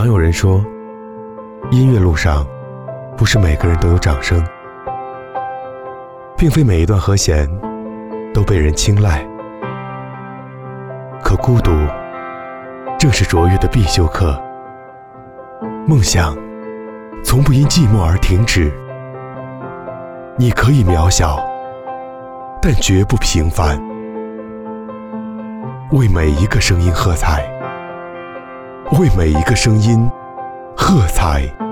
常有人说，音乐路上不是每个人都有掌声，并非每一段和弦都被人青睐，可孤独正是卓越的必修课。梦想从不因寂寞而停止，你可以渺小，但绝不平凡。为每一个声音喝彩，为每一个声音喝彩。